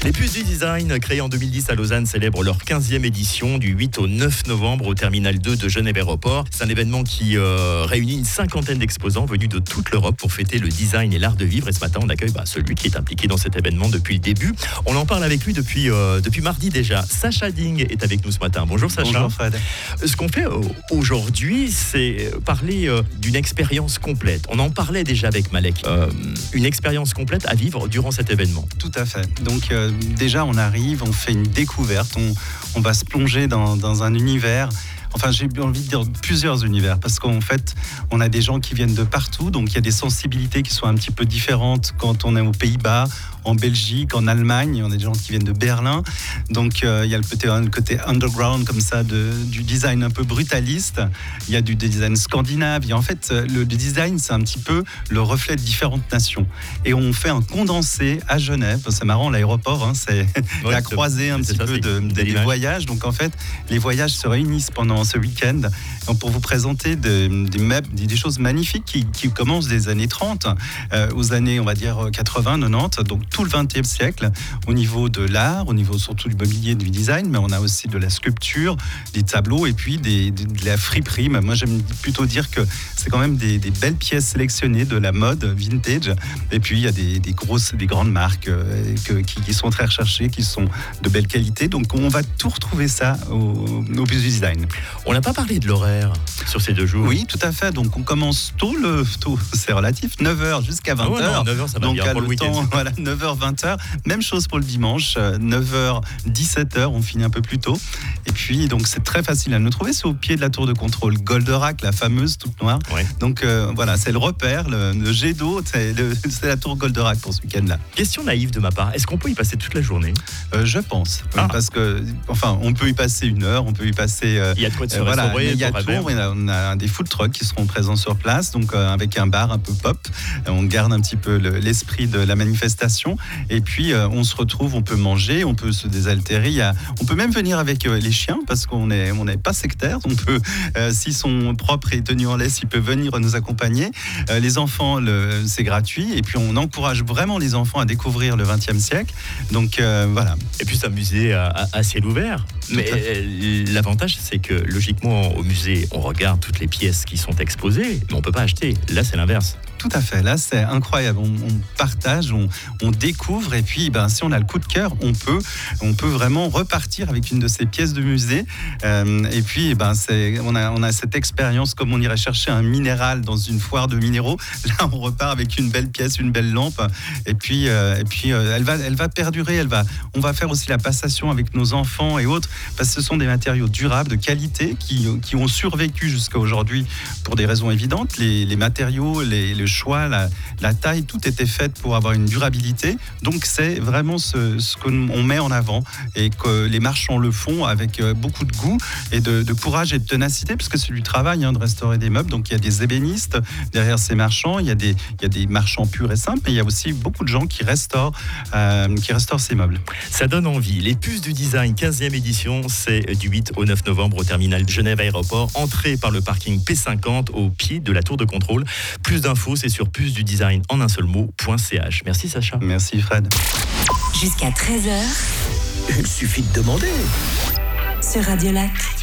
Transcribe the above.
Les puces du design, créées en 2010 à Lausanne, célèbrent leur 15e édition du 8 au 9 novembre au Terminal 2 de Genève Aéroport. C'est un événement qui réunit une cinquantaine d'exposants venus de toute l'Europe pour fêter le design et l'art de vivre. Et ce matin, on accueille celui qui est impliqué dans cet événement depuis le début. On en parle avec lui depuis mardi déjà. Sacha Ding est avec nous ce matin. Bonjour Sacha. Bonjour Fred. Ce qu'on fait aujourd'hui, c'est parler d'une expérience complète. On en parlait déjà avec Malek. Une expérience complète à vivre durant cet événement. Tout à fait. Donc déjà, on arrive, on fait une découverte, on va se plonger dans un univers. Enfin, j'ai envie de dire plusieurs univers, parce qu'en fait, on a des gens qui viennent de partout, donc il y a des sensibilités qui sont un petit peu différentes quand on est aux Pays-Bas, en Belgique, en Allemagne. On a des gens qui viennent de Berlin, donc il y a le côté underground comme ça du design un peu brutaliste. Il y a du design scandinave. Et en fait, le design, c'est un petit peu le reflet de différentes nations. Et on fait un condensé à Genève. C'est marrant, l'aéroport, c'est la croisée un petit peu des voyages. Donc en fait, les voyages se réunissent pendant ce week-end pour vous présenter des choses magnifiques qui commencent des années 30 aux années, on va dire, 80, 90, donc tout le 20e siècle, au niveau de l'art, au niveau surtout du mobilier, du design, mais on a aussi de la sculpture, des tableaux et puis de la friperie. Moi, j'aime plutôt dire que c'est quand même des belles pièces sélectionnées de la mode vintage. Et puis, il y a des grandes marques qui sont très recherchées, qui sont de belle qualité. Donc, on va tout retrouver ça au Puces du design. On n'a pas parlé de l'horaire sur ces 2 jours. Oui, tout à fait. Donc, on commence tôt, c'est relatif, 9h jusqu'à 20h. Ah ouais, 9h, ça va donc, bien pour le week-end. Voilà, 9h, 20h. Même chose pour le dimanche, 9h, 17h, on finit un peu plus tôt. Et puis, donc, c'est très facile à nous trouver. C'est au pied de la tour de contrôle Goldorak, la fameuse, toute noire. Ouais. Donc, voilà, c'est le repère, le jet d'eau, c'est la tour Goldorak pour ce week-end-là. Question naïve de ma part, est-ce qu'on peut y passer toute la journée ? Je pense. Parce que, enfin, on peut y passer 1 heure, on peut y passer... il y a de quoi de se restaurer. Il y a tout, on a des food trucks qui seront présents sur place, donc avec un bar un peu pop. On garde un petit peu l'esprit de la manifestation. Et puis, on se retrouve, on peut manger, on peut se désaltérer. On peut même venir avec les chiens, parce qu'on n'est pas sectaire. On peut, s'ils sont propres et tenus en laisse, ils peuvent venir nous accompagner. Les enfants, c'est gratuit. Et puis, on encourage vraiment les enfants à découvrir le XXe siècle. Donc, voilà. Et puis, c'est un musée à ciel ouvert. Mais l'avantage, c'est que, logiquement, au musée, on regarde toutes les pièces qui sont exposées, mais on ne peut pas acheter. Là, c'est l'inverse. Tout à fait, là c'est incroyable, on partage, on découvre et puis si on a le coup de cœur, on peut vraiment repartir avec une de ces pièces de musée et puis on a cette expérience comme on irait chercher un minéral dans une foire de minéraux. Là on repart avec une belle pièce, une belle lampe et puis elle va perdurer, on va faire aussi la passation avec nos enfants et autres parce que ce sont des matériaux durables, de qualité qui ont survécu jusqu'à aujourd'hui pour des raisons évidentes. Les matériaux, le choix, la taille, tout était fait pour avoir une durabilité. Donc c'est vraiment ce qu'on met en avant et que les marchands le font avec beaucoup de goût et de courage et de ténacité, parce que c'est du travail de restaurer des meubles. Donc il y a des ébénistes derrière ces marchands, il y a des marchands purs et simples, mais il y a aussi beaucoup de gens qui restaurent ces meubles. Ça donne envie. Les puces du design, 15e édition, c'est du 8 au 9 novembre au terminal Genève Aéroport. Entrée par le parking P50 au pied de la tour de contrôle. Plus d'infos, c'est sur pucesdudesign en un seul mot.ch. Merci Sacha. Merci Fred. Jusqu'à 13h. Il suffit de demander. Sur Radio Lac.